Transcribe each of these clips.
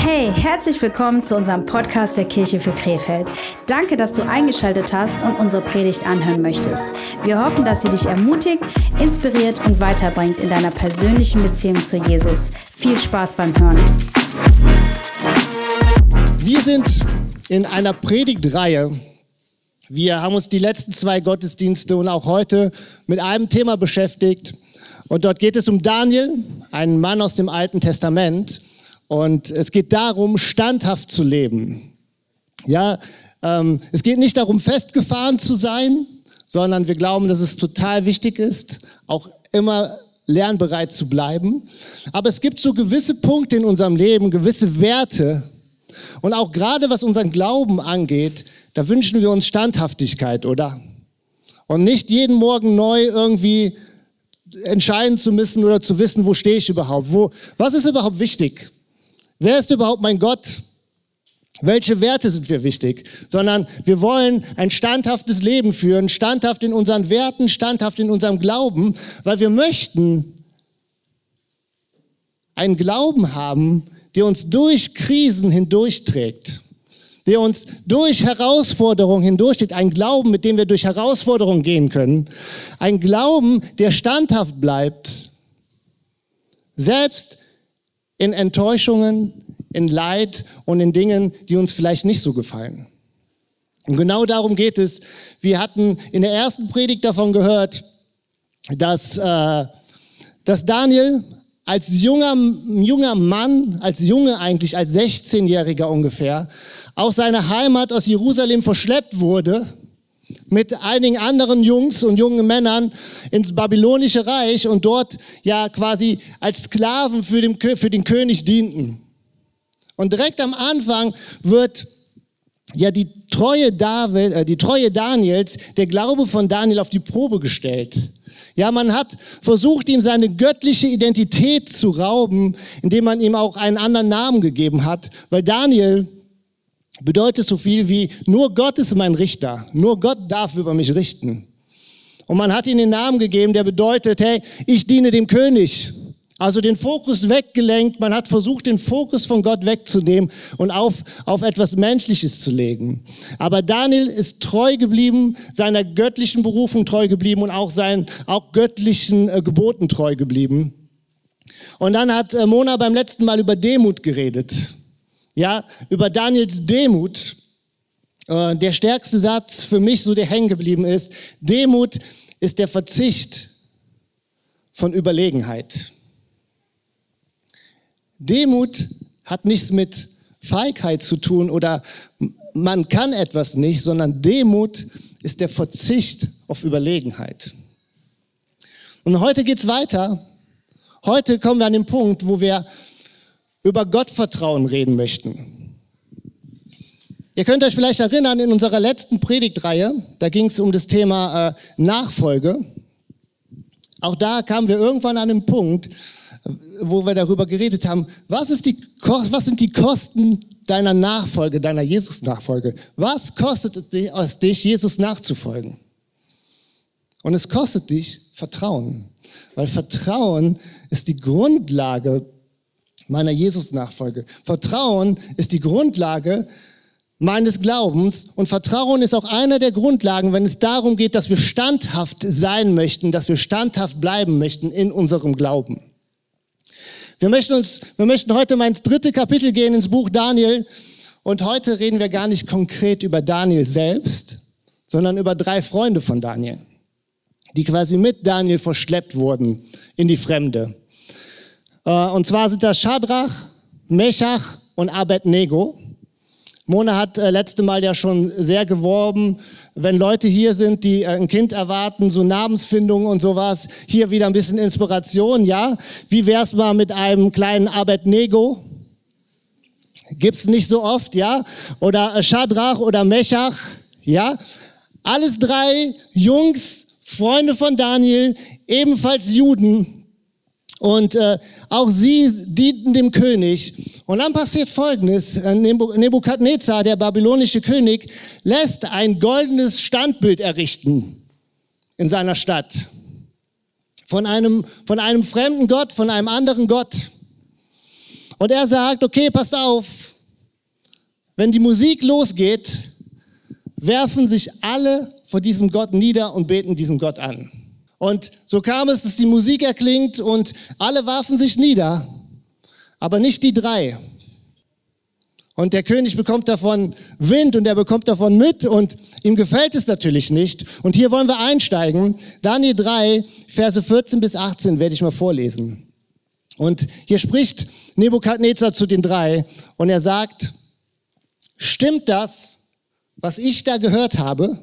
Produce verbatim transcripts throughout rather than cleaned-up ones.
Hey, herzlich willkommen zu unserem Podcast der Kirche für Krefeld. Danke, dass du eingeschaltet hast und unsere Predigt anhören möchtest. Wir hoffen, dass sie dich ermutigt, inspiriert und weiterbringt in deiner persönlichen Beziehung zu Jesus. Viel Spaß beim Hören. Wir sind in einer Predigtreihe. Wir haben uns die letzten zwei Gottesdienste und auch heute mit einem Thema beschäftigt. Und dort geht es um Daniel, einen Mann aus dem Alten Testament. Und es geht darum, standhaft zu leben. Ja, ähm, es geht nicht darum, festgefahren zu sein, sondern wir glauben, dass es total wichtig ist, auch immer lernbereit zu bleiben. Aber es gibt so gewisse Punkte in unserem Leben, gewisse Werte. Und auch gerade was unseren Glauben angeht, da wünschen wir uns Standhaftigkeit, oder? Und nicht jeden Morgen neu irgendwie entscheiden zu müssen oder zu wissen, wo stehe ich überhaupt? Wo, was ist überhaupt wichtig? Wer ist überhaupt mein Gott? Welche Werte sind mir wichtig? Sondern wir wollen ein standhaftes Leben führen, standhaft in unseren Werten, standhaft in unserem Glauben, weil wir möchten einen Glauben haben, der uns durch Krisen hindurchträgt, der uns durch Herausforderungen hindurchträgt, ein Glauben, mit dem wir durch Herausforderungen gehen können, ein Glauben, der standhaft bleibt, selbst in Enttäuschungen, in Leid und in Dingen, die uns vielleicht nicht so gefallen. Und genau darum geht es. Wir hatten in der ersten Predigt davon gehört, dass, äh, dass Daniel als junger, junger Mann, als Junge eigentlich, als sechzehnjähriger ungefähr, aus seiner Heimat aus Jerusalem verschleppt wurde, mit einigen anderen Jungs und jungen Männern ins babylonische Reich und dort ja quasi als Sklaven für den, für den König dienten. Und direkt am Anfang wird ja die Treue, David, äh, die Treue Daniels, der Glaube von Daniel auf die Probe gestellt. Ja, man hat versucht, ihm seine göttliche Identität zu rauben, indem man ihm auch einen anderen Namen gegeben hat, weil Daniel bedeutet so viel wie, nur Gott ist mein Richter, nur Gott darf über mich richten. Und man hat ihm den Namen gegeben, der bedeutet, hey, ich diene dem König. Also den Fokus weggelenkt, man hat versucht, den Fokus von Gott wegzunehmen und auf, auf etwas Menschliches zu legen. Aber Daniel ist treu geblieben, seiner göttlichen Berufung treu geblieben und auch seinen auch göttlichen äh, Geboten treu geblieben. Und dann hat äh, Mona beim letzten Mal über Demut geredet. Ja, über Daniels Demut, äh, der stärkste Satz für mich, so der hängen geblieben ist, Demut ist der Verzicht von Überlegenheit. Demut hat nichts mit Feigheit zu tun oder man kann etwas nicht, sondern Demut ist der Verzicht auf Überlegenheit. Und heute geht's weiter. Heute kommen wir an den Punkt, wo wir über Gottvertrauen reden möchten. Ihr könnt euch vielleicht erinnern, in unserer letzten Predigtreihe, da ging es um das Thema äh, Nachfolge. Auch da kamen wir irgendwann an den Punkt, wo wir darüber geredet haben, was, ist die, was sind die Kosten deiner Nachfolge, deiner Jesus-Nachfolge? Was kostet es dich, Jesus nachzufolgen? Und es kostet dich Vertrauen, weil Vertrauen ist die Grundlage meiner Jesus-Nachfolge. Vertrauen ist die Grundlage meines Glaubens und Vertrauen ist auch einer der Grundlagen, wenn es darum geht, dass wir standhaft sein möchten, dass wir standhaft bleiben möchten in unserem Glauben. Wir möchten uns, wir möchten heute mal ins dritte Kapitel gehen, ins Buch Daniel. Und heute reden wir gar nicht konkret über Daniel selbst, sondern über drei Freunde von Daniel, die quasi mit Daniel verschleppt wurden in die Fremde. Und zwar sind das Schadrach, Meshach und Abednego. Mona hat äh, letzte Mal ja schon sehr geworben, wenn Leute hier sind, die äh, ein Kind erwarten, so Namensfindung und sowas, hier wieder ein bisschen Inspiration, ja. Wie wär's mal mit einem kleinen Abednego? Gibt's nicht so oft, ja. Oder äh, Schadrach oder Meshach, ja. Alles drei Jungs, Freunde von Daniel, ebenfalls Juden. Und äh, auch sie dienten dem König. Und dann passiert Folgendes. Nebukadnezar, der babylonische König, lässt ein goldenes Standbild errichten in seiner Stadt. Von einem, von einem fremden Gott, von einem anderen Gott. Und er sagt, okay, passt auf, wenn die Musik losgeht, werfen sich alle vor diesem Gott nieder und beten diesem Gott an. Und so kam es, dass die Musik erklingt und alle warfen sich nieder, aber nicht die drei. Und der König bekommt davon Wind und er bekommt davon mit und ihm gefällt es natürlich nicht. Und hier wollen wir einsteigen. Daniel drei, Verse vierzehn bis achtzehn werde ich mal vorlesen. Und hier spricht Nebukadnezar zu den drei und er sagt, stimmt das, was ich da gehört habe?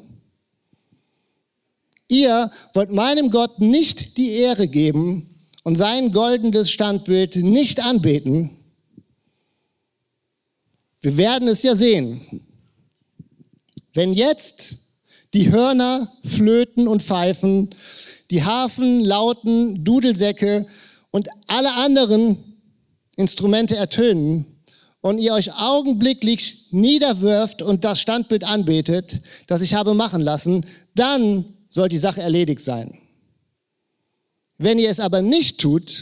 Ihr wollt meinem Gott nicht die Ehre geben und sein goldenes Standbild nicht anbeten. Wir werden es ja sehen. Wenn jetzt die Hörner, Flöten und Pfeifen, die Harfen, Lauten, Dudelsäcke und alle anderen Instrumente ertönen und ihr euch augenblicklich niederwirft und das Standbild anbetet, das ich habe machen lassen, dann soll die Sache erledigt sein. Wenn ihr es aber nicht tut,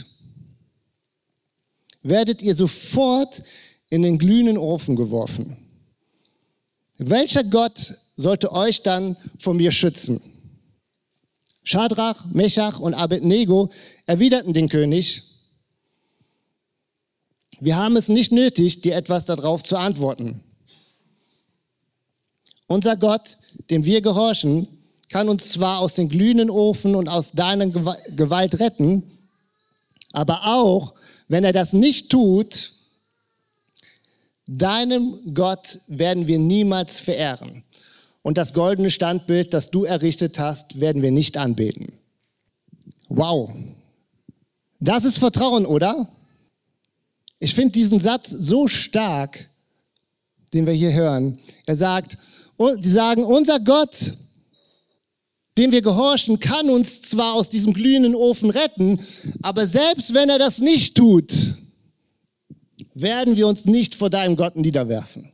werdet ihr sofort in den glühenden Ofen geworfen. Welcher Gott sollte euch dann vor mir schützen? Schadrach, Meshach und Abednego erwiderten den König, wir haben es nicht nötig, dir etwas darauf zu antworten. Unser Gott, dem wir gehorchen, kann uns zwar aus dem glühenden Ofen und aus deiner Gewalt retten, aber auch, wenn er das nicht tut, deinem Gott werden wir niemals verehren. Und das goldene Standbild, das du errichtet hast, werden wir nicht anbeten. Wow. Das ist Vertrauen, oder? Ich finde diesen Satz so stark, den wir hier hören. Er sagt, sie sagen, unser Gott, dem wir gehorchen, kann uns zwar aus diesem glühenden Ofen retten, aber selbst wenn er das nicht tut, werden wir uns nicht vor deinem Gott niederwerfen.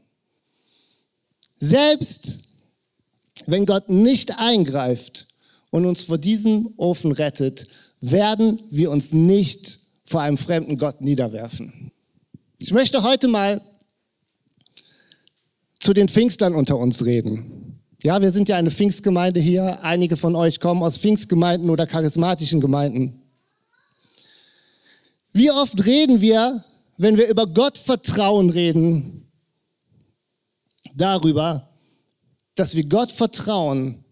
Selbst wenn Gott nicht eingreift und uns vor diesem Ofen rettet, werden wir uns nicht vor einem fremden Gott niederwerfen. Ich möchte heute mal zu den Pfingstlern unter uns reden. Ja, wir sind ja eine Pfingstgemeinde hier. Einige von euch kommen aus Pfingstgemeinden oder charismatischen Gemeinden. Wie oft reden wir, wenn wir über Gottvertrauen reden, darüber, dass wir Gott vertrauen,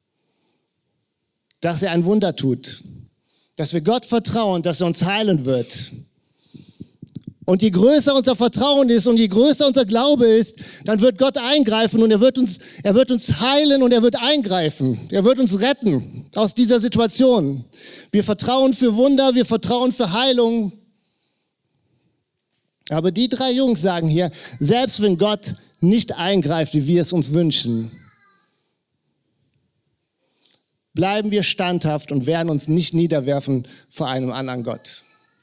dass er ein Wunder tut, dass wir Gott vertrauen, dass er uns heilen wird. Und je größer unser Vertrauen ist und je größer unser Glaube ist, dann wird Gott eingreifen und er wird uns, er wird uns heilen und er wird eingreifen. Er wird uns retten aus dieser Situation. Wir vertrauen für Wunder, wir vertrauen für Heilung. Aber die drei Jungs sagen hier, selbst wenn Gott nicht eingreift, wie wir es uns wünschen, bleiben wir standhaft und werden uns nicht niederwerfen vor einem anderen Gott.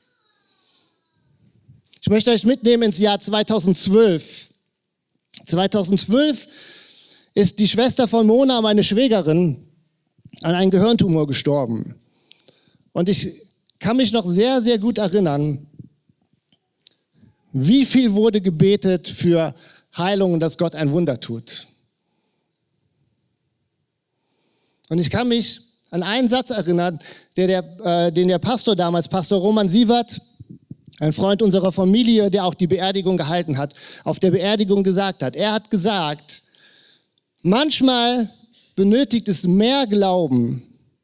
Ich möchte euch mitnehmen ins Jahr zweitausendzwölf. zweitausendzwölf ist die Schwester von Mona, meine Schwägerin, an einem Gehirntumor gestorben. Und ich kann mich noch sehr, sehr gut erinnern, wie viel wurde gebetet für Heilung und dass Gott ein Wunder tut. Und ich kann mich an einen Satz erinnern, der, der, äh, den der Pastor damals, Pastor Roman Sievert, ein Freund unserer Familie, der auch die Beerdigung gehalten hat, auf der Beerdigung gesagt hat. Er hat gesagt, manchmal benötigt es mehr Glauben,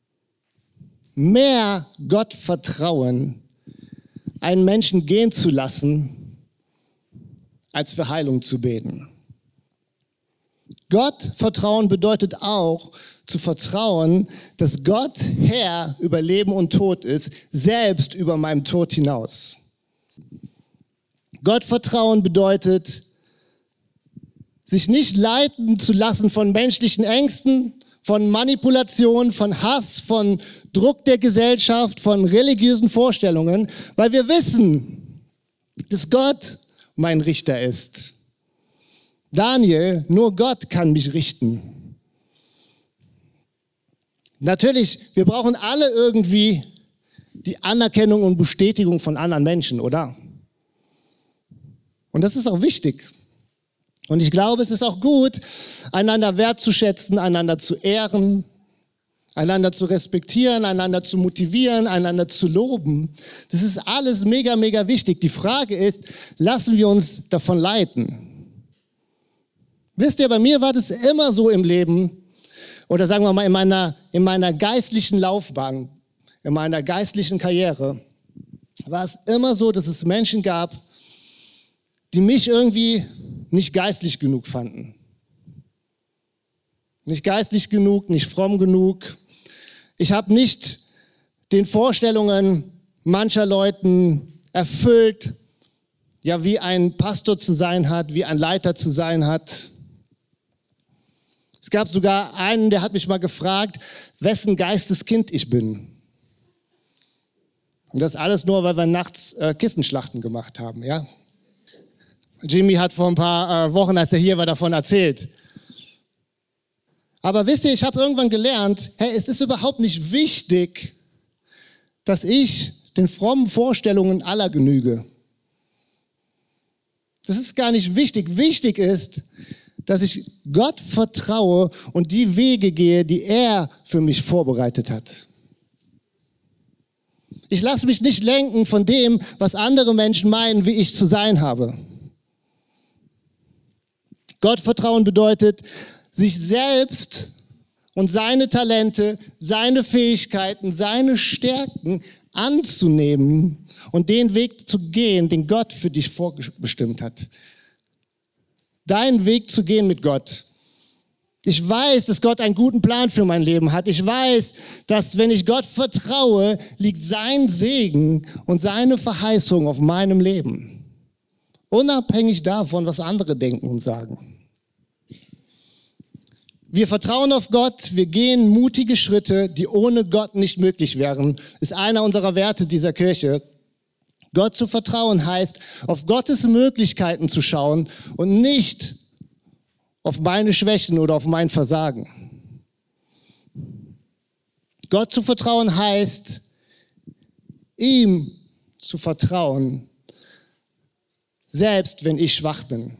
mehr Gottvertrauen, einen Menschen gehen zu lassen, als für Heilung zu beten. Gottvertrauen bedeutet auch, zu vertrauen, dass Gott Herr über Leben und Tod ist, selbst über meinem Tod hinaus. Gottvertrauen bedeutet, sich nicht leiten zu lassen von menschlichen Ängsten, von Manipulation, von Hass, von Druck der Gesellschaft, von religiösen Vorstellungen, weil wir wissen, dass Gott mein Richter ist. Daniel, nur Gott kann mich richten. Natürlich, wir brauchen alle irgendwie die Anerkennung und Bestätigung von anderen Menschen, oder? Und das ist auch wichtig. Und ich glaube, es ist auch gut, einander wertzuschätzen, einander zu ehren, einander zu respektieren, einander zu motivieren, einander zu loben. Das ist alles mega, mega wichtig. Die Frage ist, lassen wir uns davon leiten? Wisst ihr, bei mir war das immer so im Leben, oder sagen wir mal in meiner, in meiner geistlichen Laufbahn, in meiner geistlichen Karriere, war es immer so, dass es Menschen gab, die mich irgendwie nicht geistlich genug fanden. Nicht geistlich genug, nicht fromm genug. Ich habe nicht den Vorstellungen mancher Leuten erfüllt, ja, wie ein Pastor zu sein hat, wie ein Leiter zu sein hat. Es gab sogar einen, der hat mich mal gefragt, wessen Geisteskind ich bin. Und das alles nur, weil wir nachts äh, Kissenschlachten gemacht haben, ja. Jimmy hat vor ein paar äh, Wochen, als er hier war, davon erzählt. Aber wisst ihr, ich habe irgendwann gelernt, hey, es ist überhaupt nicht wichtig, dass ich den frommen Vorstellungen aller genüge. Das ist gar nicht wichtig. Wichtig ist, dass ich Gott vertraue und die Wege gehe, die er für mich vorbereitet hat. Ich lasse mich nicht lenken von dem, was andere Menschen meinen, wie ich zu sein habe. Gottvertrauen bedeutet, sich selbst und seine Talente, seine Fähigkeiten, seine Stärken anzunehmen und den Weg zu gehen, den Gott für dich vorbestimmt hat. Deinen Weg zu gehen mit Gott. Ich weiß, dass Gott einen guten Plan für mein Leben hat. Ich weiß, dass wenn ich Gott vertraue, liegt sein Segen und seine Verheißung auf meinem Leben. Unabhängig davon, was andere denken und sagen. Wir vertrauen auf Gott, wir gehen mutige Schritte, die ohne Gott nicht möglich wären. Ist einer unserer Werte dieser Kirche. Gott zu vertrauen heißt, auf Gottes Möglichkeiten zu schauen und nicht auf meine Schwächen oder auf mein Versagen. Gott zu vertrauen heißt, ihm zu vertrauen, selbst wenn ich schwach bin.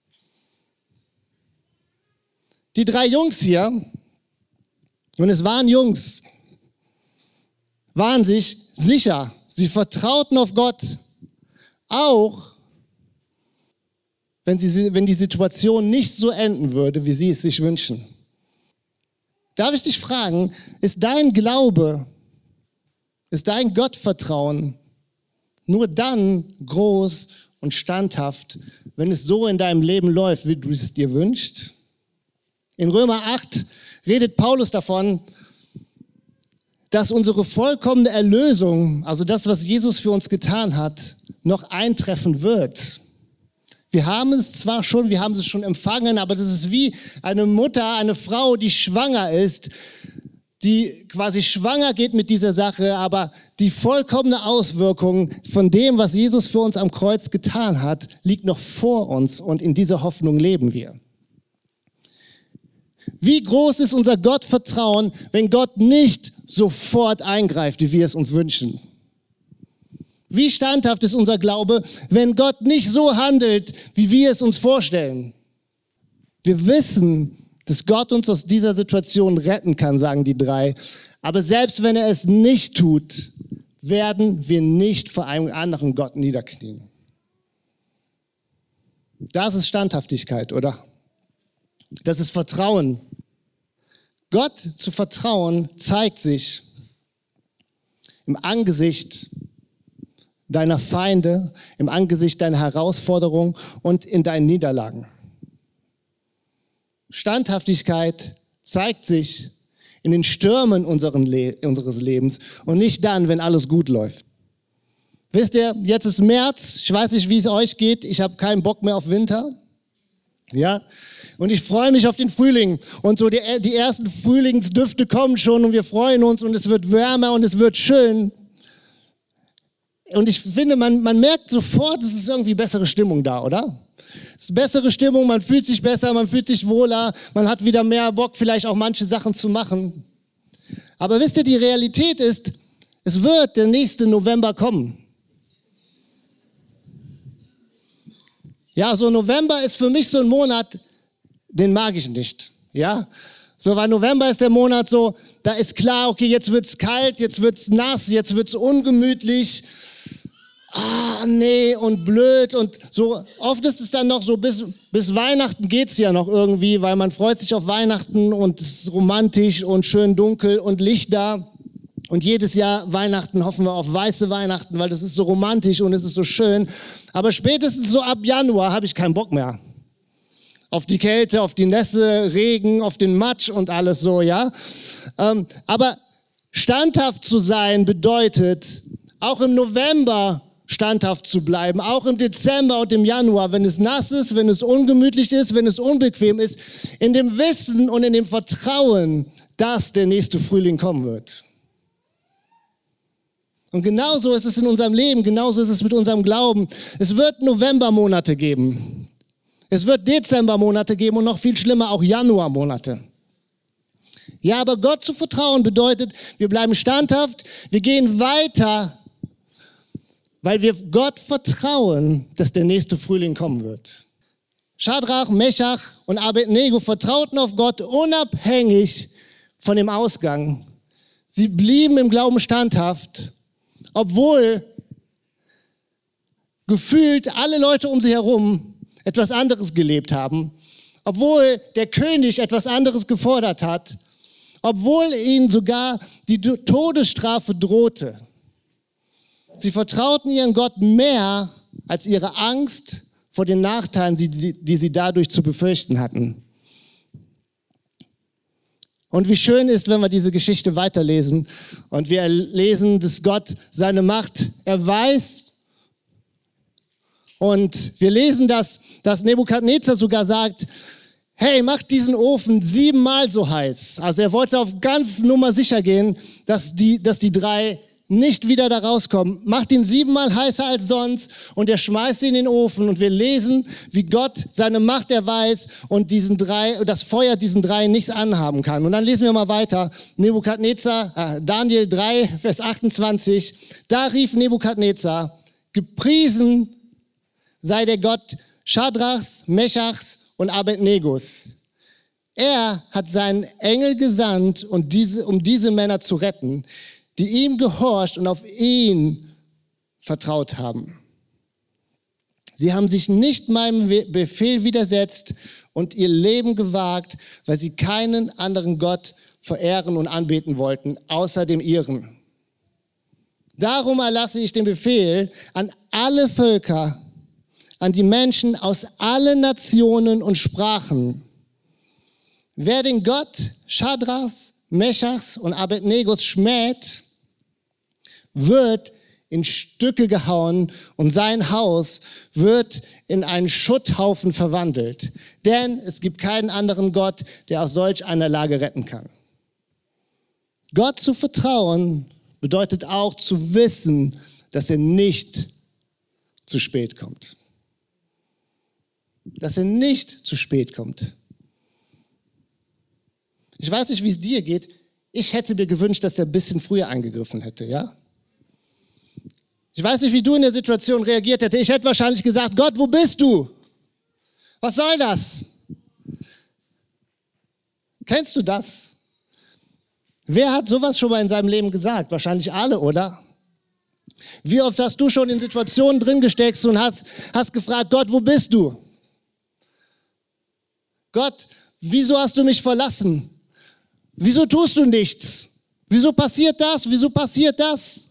Die drei Jungs hier, und es waren Jungs, waren sich sicher, sie vertrauten auf Gott, auch wenn, sie, wenn die Situation nicht so enden würde, wie sie es sich wünschen. Darf ich dich fragen, ist dein Glaube, ist dein Gottvertrauen nur dann groß und standhaft, wenn es so in deinem Leben läuft, wie du es dir wünschst? In Römer acht redet Paulus davon, dass unsere vollkommene Erlösung, also das, was Jesus für uns getan hat, noch eintreffen wird. Wir haben es zwar schon, wir haben es schon empfangen, aber das ist wie eine Mutter, eine Frau, die schwanger ist, die quasi schwanger geht mit dieser Sache, aber die vollkommene Auswirkung von dem, was Jesus für uns am Kreuz getan hat, liegt noch vor uns und in dieser Hoffnung leben wir. Wie groß ist unser Gottvertrauen, wenn Gott nicht sofort eingreift, wie wir es uns wünschen? Wie standhaft ist unser Glaube, wenn Gott nicht so handelt, wie wir es uns vorstellen? Wir wissen, dass Gott uns aus dieser Situation retten kann, sagen die drei. Aber selbst wenn er es nicht tut, werden wir nicht vor einem anderen Gott niederknien. Das ist Standhaftigkeit, oder? Das ist Vertrauen. Gott zu vertrauen zeigt sich im Angesicht deiner Feinde, im Angesicht deiner Herausforderungen und in deinen Niederlagen. Standhaftigkeit zeigt sich in den Stürmen unseren Le- unseres Lebens und nicht dann, wenn alles gut läuft. Wisst ihr, jetzt ist März, ich weiß nicht, wie es euch geht, ich habe keinen Bock mehr auf Winter. Ja, und ich freue mich auf den Frühling und so die, die ersten Frühlingsdüfte kommen schon und wir freuen uns und es wird wärmer und es wird schön. Und ich finde, man, man merkt sofort, es ist irgendwie bessere Stimmung da, oder? Es ist bessere Stimmung, man fühlt sich besser, man fühlt sich wohler, man hat wieder mehr Bock, vielleicht auch manche Sachen zu machen. Aber wisst ihr, die Realität ist, es wird der nächste November kommen. Ja, so November ist für mich so ein Monat, den mag ich nicht. Ja, so, weil November ist der Monat so, da ist klar, okay, jetzt wird's kalt, jetzt wird's nass, jetzt wird's ungemütlich. Ah, nee, und blöd und so. Oft ist es dann noch so, bis, bis Weihnachten geht's ja noch irgendwie, weil man freut sich auf Weihnachten und es ist romantisch und schön dunkel und Licht da. Und jedes Jahr Weihnachten hoffen wir auf weiße Weihnachten, weil das ist so romantisch und es ist so schön. Aber spätestens so ab Januar habe ich keinen Bock mehr. Auf die Kälte, auf die Nässe, Regen, auf den Matsch und alles so, ja. Ähm, aber standhaft zu sein bedeutet, auch im November standhaft zu bleiben, auch im Dezember und im Januar, wenn es nass ist, wenn es ungemütlich ist, wenn es unbequem ist, in dem Wissen und in dem Vertrauen, dass der nächste Frühling kommen wird. Und genauso ist es in unserem Leben, genauso ist es mit unserem Glauben. Es wird Novembermonate geben. Es wird Dezembermonate geben und noch viel schlimmer auch Januarmonate. Ja, aber Gott zu vertrauen bedeutet, wir bleiben standhaft, wir gehen weiter, weil wir Gott vertrauen, dass der nächste Frühling kommen wird. Schadrach, Meshach und Abednego vertrauten auf Gott unabhängig von dem Ausgang. Sie blieben im Glauben standhaft, obwohl gefühlt alle Leute um sie herum etwas anderes gelebt haben, obwohl der König etwas anderes gefordert hat, obwohl ihnen sogar die Todesstrafe drohte. Sie vertrauten ihren Gott mehr als ihre Angst vor den Nachteilen, die sie dadurch zu befürchten hatten. Und wie schön ist, wenn wir diese Geschichte weiterlesen und wir lesen, dass Gott seine Macht erweist. Und wir lesen, dass, dass Nebukadnezar sogar sagt, hey, macht diesen Ofen siebenmal so heiß. Also er wollte auf ganz Nummer sicher gehen, dass die, dass die drei nicht wieder da rauskommen. Macht ihn siebenmal heißer als sonst und er schmeißt ihn in den Ofen und wir lesen, wie Gott seine Macht erweist und diesen drei, das Feuer diesen drei nichts anhaben kann. Und dann lesen wir mal weiter. Nebukadnezar, äh, Daniel drei, Vers achtundzwanzig. Da rief Nebukadnezar, gepriesen sei der Gott Schadrachs, Meshachs und Abednegos. Er hat seinen Engel gesandt, um diese, um diese Männer zu retten, die ihm gehorcht und auf ihn vertraut haben. Sie haben sich nicht meinem Befehl widersetzt und ihr Leben gewagt, weil sie keinen anderen Gott verehren und anbeten wollten, außer dem ihren. Darum erlasse ich den Befehl an alle Völker, an die Menschen aus allen Nationen und Sprachen. Wer den Gott Schadrachs, Meshachs und Abednegos schmäht, wird in Stücke gehauen und sein Haus wird in einen Schutthaufen verwandelt. Denn es gibt keinen anderen Gott, der aus solch einer Lage retten kann. Gott zu vertrauen bedeutet auch zu wissen, dass er nicht zu spät kommt. Dass er nicht zu spät kommt. Ich weiß nicht, wie es dir geht. Ich hätte mir gewünscht, dass er ein bisschen früher eingegriffen hätte, ja? Ich weiß nicht, wie du in der Situation reagiert hättest. Ich hätte wahrscheinlich gesagt, Gott, wo bist du? Was soll das? Kennst du das? Wer hat sowas schon mal in seinem Leben gesagt? Wahrscheinlich alle, oder? Wie oft hast du schon in Situationen drin gesteckt und hast, hast gefragt, Gott, wo bist du? Gott, wieso hast du mich verlassen? Wieso tust du nichts? Wieso passiert das? Wieso passiert das?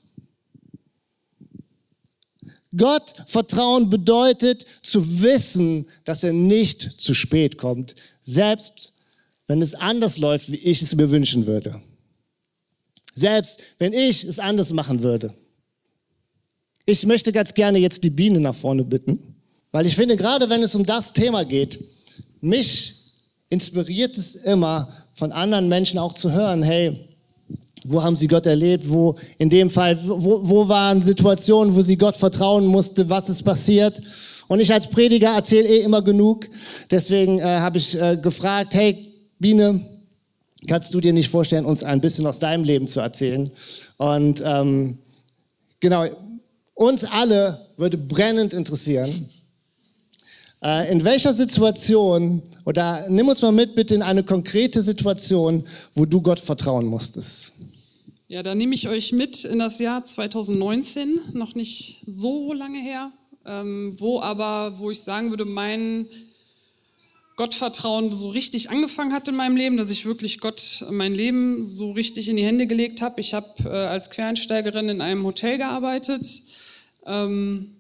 Gott vertrauen bedeutet zu wissen, dass er nicht zu spät kommt, selbst wenn es anders läuft, wie ich es mir wünschen würde. Selbst wenn ich es anders machen würde. Ich möchte ganz gerne jetzt die Biene nach vorne bitten, weil ich finde, gerade wenn es um das Thema geht, mich inspiriert es immer, von anderen Menschen auch zu hören, hey, wo haben sie Gott erlebt, wo in dem Fall, wo, wo waren Situationen, wo sie Gott vertrauen musste, was ist passiert. Und ich als Prediger erzähle eh immer genug, deswegen äh, habe ich äh, gefragt, hey Biene, kannst du dir nicht vorstellen, uns ein bisschen aus deinem Leben zu erzählen? Und ähm, genau, uns alle würde brennend interessieren, Äh, in welcher Situation, oder nimm uns mal mit bitte in eine konkrete Situation, wo du Gott vertrauen musstest. Ja, da nehme ich euch mit in das Jahr zwanzig neunzehn, noch nicht so lange her, ähm, wo aber, wo ich sagen würde, mein Gottvertrauen so richtig angefangen hat in meinem Leben, dass ich wirklich Gott mein Leben so richtig in die Hände gelegt habe. Ich habe äh, als Quereinsteigerin in einem Hotel gearbeitet, ähm,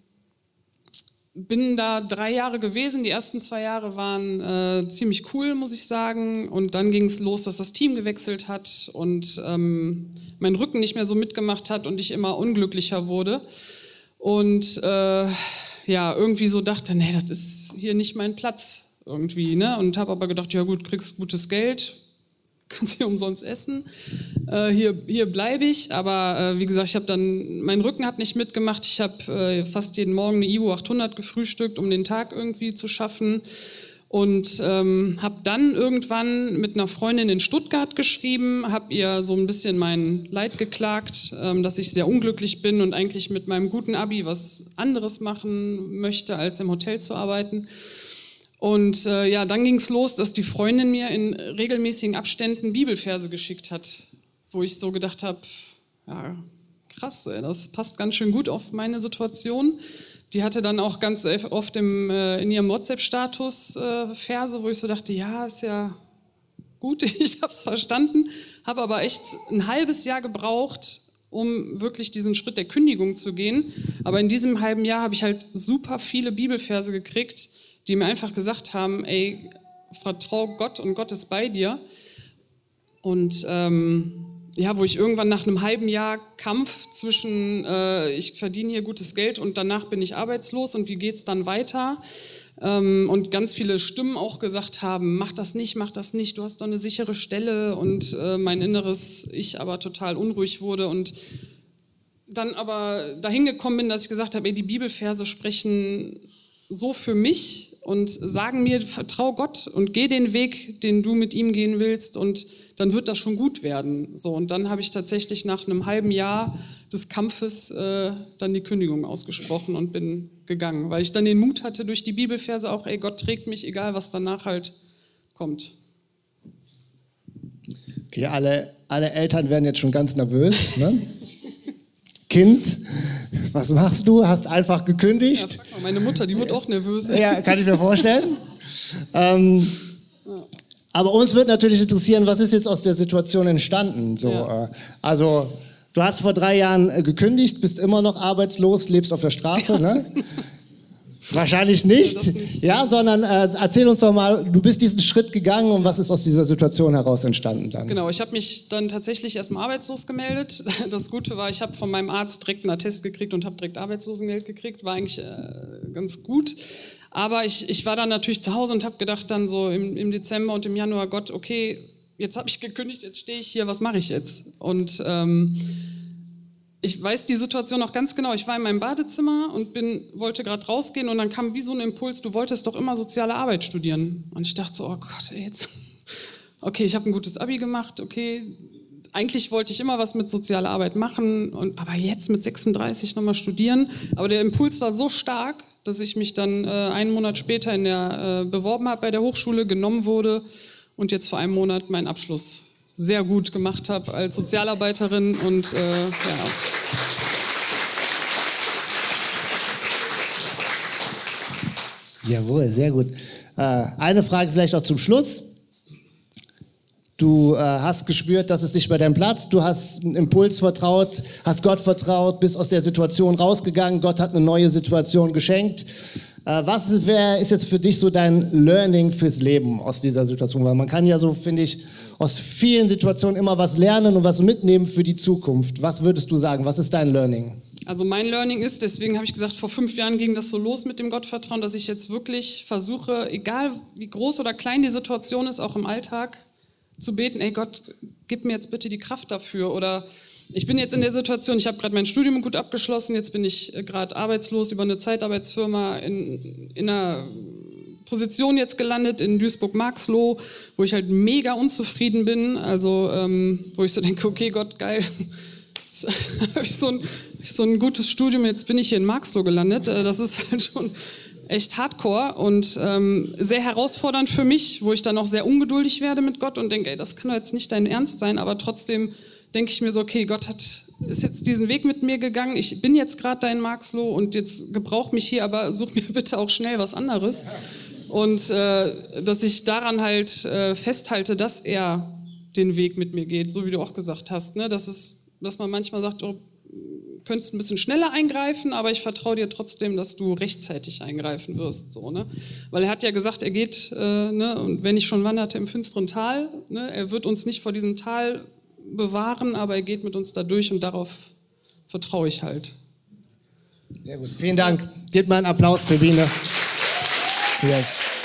bin da drei Jahre gewesen. Die ersten zwei Jahre waren äh, ziemlich cool, muss ich sagen. Und dann ging es los, dass das Team gewechselt hat und ähm, mein Rücken nicht mehr so mitgemacht hat und ich immer unglücklicher wurde. Und äh, ja, irgendwie so dachte, nee, das ist hier nicht mein Platz irgendwie. Ne? Und habe aber gedacht, ja gut, kriegst gutes Geld, kannst hier umsonst essen, äh, hier, hier bleibe ich, aber äh, wie gesagt, ich habe dann, mein Rücken hat nicht mitgemacht, ich habe äh, fast jeden Morgen eine Ivo achthundert gefrühstückt, um den Tag irgendwie zu schaffen und ähm, habe dann irgendwann mit einer Freundin in Stuttgart geschrieben, habe ihr so ein bisschen mein Leid geklagt, ähm, dass ich sehr unglücklich bin und eigentlich mit meinem guten Abi was anderes machen möchte, als im Hotel zu arbeiten. Und äh, ja, dann ging es los, dass die Freundin mir in regelmäßigen Abständen Bibelverse geschickt hat, wo ich so gedacht habe, ja krass, ey, das passt ganz schön gut auf meine Situation. Die hatte dann auch ganz oft im, äh, in ihrem WhatsApp-Status äh, Verse, wo ich so dachte, ja, ist ja gut, ich habe es verstanden, habe aber echt ein halbes Jahr gebraucht, um wirklich diesen Schritt der Kündigung zu gehen. Aber in diesem halben Jahr habe ich halt super viele Bibelverse gekriegt, die mir einfach gesagt haben, ey, vertrau Gott und Gott ist bei dir. Und ähm, ja, wo ich irgendwann nach einem halben Jahr Kampf zwischen, äh, ich verdiene hier gutes Geld und danach bin ich arbeitslos und wie geht's dann weiter? Ähm, und ganz viele Stimmen auch gesagt haben, mach das nicht, mach das nicht, du hast doch eine sichere Stelle und äh, mein inneres Ich aber total unruhig wurde und dann aber dahin gekommen bin, dass ich gesagt habe, ey, die Bibelverse sprechen so für mich und sagen mir, vertrau Gott und geh den Weg, den du mit ihm gehen willst und dann wird das schon gut werden. So, und dann habe ich tatsächlich nach einem halben Jahr des Kampfes äh, dann die Kündigung ausgesprochen und bin gegangen, weil ich dann den Mut hatte durch die Bibelverse auch, ey, Gott trägt mich, egal was danach halt kommt. Okay, alle, alle Eltern werden jetzt schon ganz nervös, ne? Kind, was machst du? Hast einfach gekündigt? Ja, frag mal, meine Mutter, die wird auch nervös. Ja, kann ich mir vorstellen. ähm, ja. Aber uns wird natürlich interessieren, was ist jetzt aus der Situation entstanden? So, Ja. äh, also, du hast vor drei Jahren äh, gekündigt, bist immer noch arbeitslos, lebst auf der Straße, ja. Ne? Wahrscheinlich nicht. Ja, nicht. Ja, sondern äh, erzähl uns doch mal, du bist diesen Schritt gegangen und was ist aus dieser Situation heraus entstanden dann? Genau, ich habe mich dann tatsächlich erstmal arbeitslos gemeldet. Das Gute war, ich habe von meinem Arzt direkt einen Attest gekriegt und habe direkt Arbeitslosengeld gekriegt. War eigentlich äh, ganz gut. Aber ich, ich war dann natürlich zu Hause und habe gedacht dann so im, im Dezember und im Januar, Gott, okay, jetzt habe ich gekündigt, jetzt stehe ich hier, was mache ich jetzt? Und ähm, ich weiß die Situation noch ganz genau. Ich war in meinem Badezimmer und bin, wollte gerade rausgehen und dann kam wie so ein Impuls, du wolltest doch immer soziale Arbeit studieren. Und ich dachte so, oh Gott, ey, jetzt, okay, ich habe ein gutes Abi gemacht, okay, eigentlich wollte ich immer was mit sozialer Arbeit machen, und, aber jetzt mit sechsunddreißig nochmal studieren. Aber der Impuls war so stark, dass ich mich dann äh, einen Monat später in der, äh, beworben habe bei der Hochschule, genommen wurde und jetzt vor einem Monat meinen Abschluss sehr gut gemacht habe als Sozialarbeiterin und äh, ja. Jawohl, sehr gut. Äh, eine Frage vielleicht auch zum Schluss. Du äh, hast gespürt, das ist nicht mehr dein Platz, du hast einen Impuls vertraut, hast Gott vertraut, bist aus der Situation rausgegangen, Gott hat eine neue Situation geschenkt. Äh, was ist, wär, ist jetzt für dich so dein Learning fürs Leben aus dieser Situation? Weil man kann ja so, finde ich, aus vielen Situationen immer was lernen und was mitnehmen für die Zukunft. Was würdest du sagen, was ist dein Learning? Also mein Learning ist, deswegen habe ich gesagt, vor fünf Jahren ging das so los mit dem Gottvertrauen, dass ich jetzt wirklich versuche, egal wie groß oder klein die Situation ist, auch im Alltag, zu beten, ey Gott, gib mir jetzt bitte die Kraft dafür. Oder ich bin jetzt in der Situation, ich habe gerade mein Studium gut abgeschlossen, jetzt bin ich gerade arbeitslos über eine Zeitarbeitsfirma in, in einer Position jetzt gelandet in Duisburg-Marxloh, wo ich halt mega unzufrieden bin, also ähm, wo ich so denke, okay Gott, geil, jetzt habe ich so ein, so ein gutes Studium, jetzt bin ich hier in Marxloh gelandet, das ist halt schon echt hardcore und ähm, sehr herausfordernd für mich, wo ich dann auch sehr ungeduldig werde mit Gott und denke, ey, das kann doch jetzt nicht dein Ernst sein, aber trotzdem denke ich mir so, okay, Gott hat, ist jetzt diesen Weg mit mir gegangen, ich bin jetzt gerade da in Marxloh und jetzt gebrauch mich hier, aber such mir bitte auch schnell was anderes. Und äh, dass ich daran halt äh, festhalte, dass er den Weg mit mir geht, so wie du auch gesagt hast, ne? dass, es, dass man manchmal sagt, oh, könntest ein bisschen schneller eingreifen, aber ich vertraue dir trotzdem, dass du rechtzeitig eingreifen wirst. So, ne? Weil er hat ja gesagt, er geht, äh, ne? und wenn ich schon wanderte im finsteren Tal, ne? er wird uns nicht vor diesem Tal bewahren, aber er geht mit uns da durch und darauf vertraue ich halt. Sehr gut, vielen Dank. Gebt mal einen Applaus für Biene. Yes.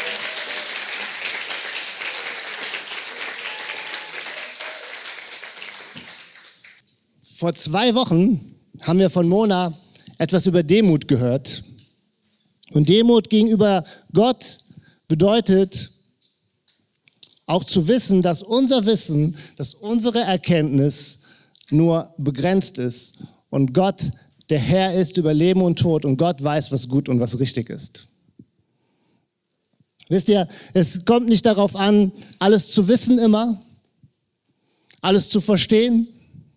Vor zwei Wochen haben wir von Mona etwas über Demut gehört. Und Demut gegenüber Gott bedeutet auch zu wissen, dass unser Wissen, dass unsere Erkenntnis nur begrenzt ist und Gott der Herr ist über Leben und Tod und Gott weiß, was gut und was richtig ist. Wisst ihr, es kommt nicht darauf an, alles zu wissen immer, alles zu verstehen.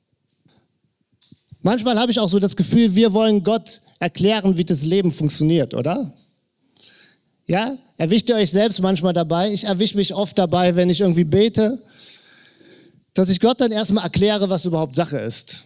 Manchmal habe ich auch so das Gefühl, wir wollen Gott erklären, wie das Leben funktioniert, oder? Ja, erwischt ihr euch selbst manchmal dabei? Ich erwische mich oft dabei, wenn ich irgendwie bete, dass ich Gott dann erstmal erkläre, was überhaupt Sache ist.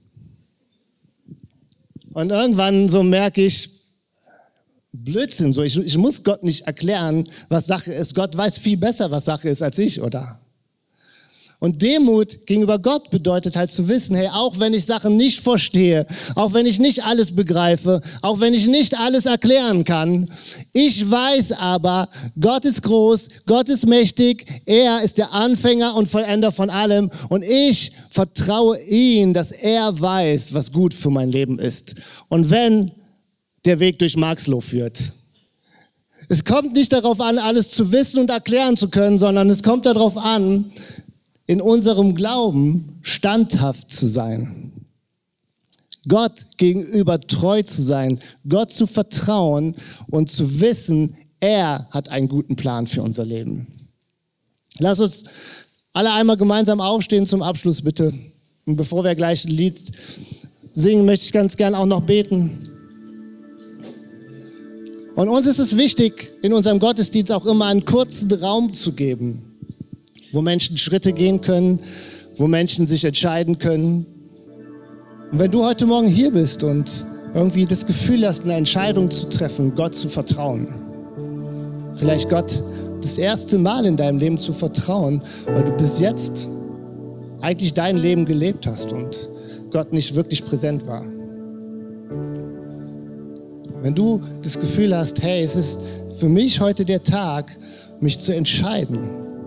Und irgendwann so merke ich, Blödsinn, so ich, ich muss Gott nicht erklären, was Sache ist. Gott weiß viel besser, was Sache ist, als ich, oder? Und Demut gegenüber Gott bedeutet halt zu wissen, hey, auch wenn ich Sachen nicht verstehe, auch wenn ich nicht alles begreife, auch wenn ich nicht alles erklären kann, ich weiß aber, Gott ist groß, Gott ist mächtig, er ist der Anfänger und Vollender von allem und ich vertraue ihm, dass er weiß, was gut für mein Leben ist. Und wenn der Weg durch Marxloh führt. Es kommt nicht darauf an, alles zu wissen und erklären zu können, sondern es kommt darauf an, in unserem Glauben standhaft zu sein. Gott gegenüber treu zu sein, Gott zu vertrauen und zu wissen, er hat einen guten Plan für unser Leben. Lass uns alle einmal gemeinsam aufstehen zum Abschluss, bitte. Und bevor wir gleich ein Lied singen, möchte ich ganz gern auch noch beten. Und uns ist es wichtig, in unserem Gottesdienst auch immer einen kurzen Raum zu geben, wo Menschen Schritte gehen können, wo Menschen sich entscheiden können. Und wenn du heute Morgen hier bist und irgendwie das Gefühl hast, eine Entscheidung zu treffen, Gott zu vertrauen, vielleicht Gott das erste Mal in deinem Leben zu vertrauen, weil du bis jetzt eigentlich dein Leben gelebt hast und Gott nicht wirklich präsent war. Wenn du das Gefühl hast, hey, es ist für mich heute der Tag, mich zu entscheiden,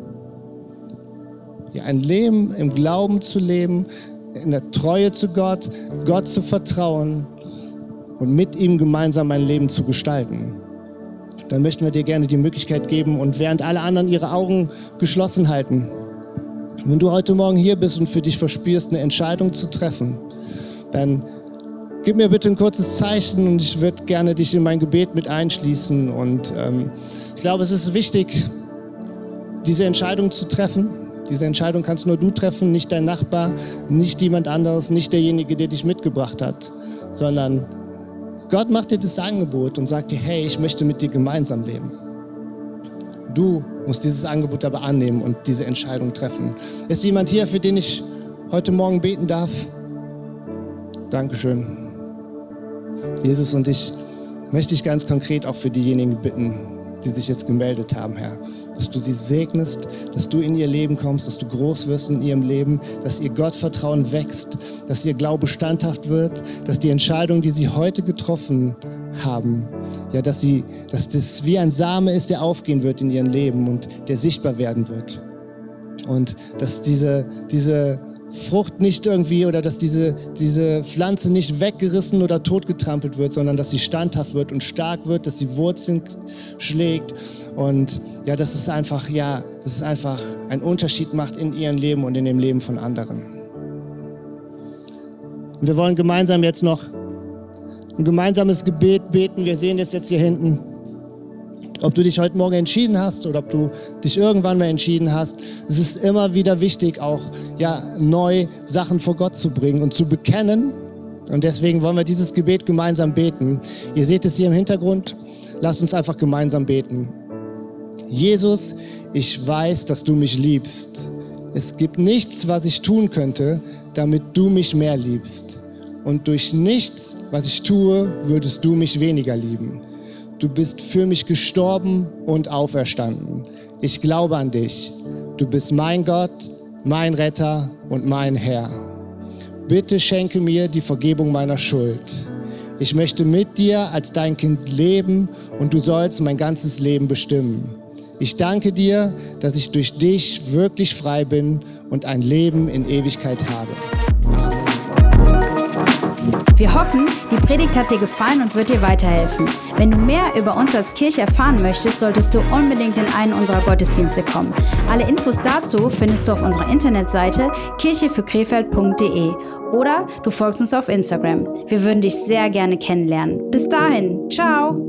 ja, ein Leben im Glauben zu leben, in der Treue zu Gott, Gott zu vertrauen und mit ihm gemeinsam mein Leben zu gestalten, dann möchten wir dir gerne die Möglichkeit geben und während alle anderen ihre Augen geschlossen halten, wenn du heute Morgen hier bist und für dich verspürst, eine Entscheidung zu treffen, dann gib mir bitte ein kurzes Zeichen und ich würde gerne dich in mein Gebet mit einschließen. Und ähm, ich glaube, es ist wichtig, diese Entscheidung zu treffen. Diese Entscheidung kannst nur du treffen, nicht dein Nachbar, nicht jemand anderes, nicht derjenige, der dich mitgebracht hat, sondern Gott macht dir das Angebot und sagt dir, hey, ich möchte mit dir gemeinsam leben. Du musst dieses Angebot aber annehmen und diese Entscheidung treffen. Ist jemand hier, für den ich heute Morgen beten darf? Dankeschön. Jesus, und ich möchte dich ganz konkret auch für diejenigen bitten, die sich jetzt gemeldet haben, Herr, dass du sie segnest, dass du in ihr Leben kommst, dass du groß wirst in ihrem Leben, dass ihr Gottvertrauen wächst, dass ihr Glaube standhaft wird, dass die Entscheidung, die sie heute getroffen haben, ja, dass sie, dass das wie ein Same ist, der aufgehen wird in ihrem Leben und der sichtbar werden wird. Und dass diese, diese Frucht nicht irgendwie oder dass diese, diese Pflanze nicht weggerissen oder totgetrampelt wird, sondern dass sie standhaft wird und stark wird, dass sie Wurzeln schlägt und ja, dass es einfach, ja, dass es einfach einen Unterschied macht in ihrem Leben und in dem Leben von anderen. Und wir wollen gemeinsam jetzt noch ein gemeinsames Gebet beten. Wir sehen das jetzt hier hinten. Ob du dich heute Morgen entschieden hast oder ob du dich irgendwann mal entschieden hast, es ist immer wieder wichtig, auch ja, neu Sachen vor Gott zu bringen und zu bekennen. Und deswegen wollen wir dieses Gebet gemeinsam beten. Ihr seht es hier im Hintergrund. Lasst uns einfach gemeinsam beten. Jesus, ich weiß, dass du mich liebst. Es gibt nichts, was ich tun könnte, damit du mich mehr liebst. Und durch nichts, was ich tue, würdest du mich weniger lieben. Du bist für mich gestorben und auferstanden. Ich glaube an dich. Du bist mein Gott, mein Retter und mein Herr. Bitte schenke mir die Vergebung meiner Schuld. Ich möchte mit dir als dein Kind leben und du sollst mein ganzes Leben bestimmen. Ich danke dir, dass ich durch dich wirklich frei bin und ein Leben in Ewigkeit habe. Wir hoffen, die Predigt hat dir gefallen und wird dir weiterhelfen. Wenn du mehr über uns als Kirche erfahren möchtest, solltest du unbedingt in einen unserer Gottesdienste kommen. Alle Infos dazu findest du auf unserer Internetseite kirche für krefeld punkt de oder du folgst uns auf Instagram. Wir würden dich sehr gerne kennenlernen. Bis dahin, ciao!